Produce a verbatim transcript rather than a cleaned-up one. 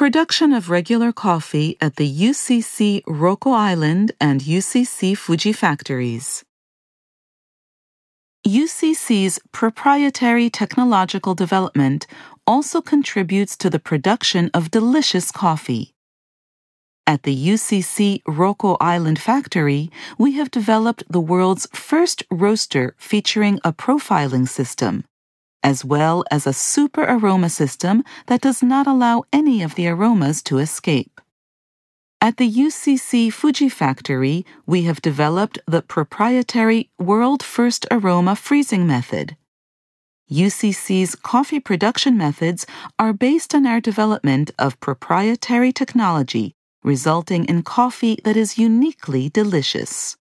Production of regular coffee at the U C C Roko Island and U C C Fuji factories. U C C's proprietary technological development also contributes to the production of delicious coffee. At the U C C Roko Island factory, we have developed the world's first roaster featuring a profiling system, as well as a super aroma system that does not allow any of the aromas to escape. At the U C C Fuji factory, we have developed the proprietary world first aroma freezing method. U C C's coffee production methods are based on our development of proprietary technology, resulting in coffee that is uniquely delicious.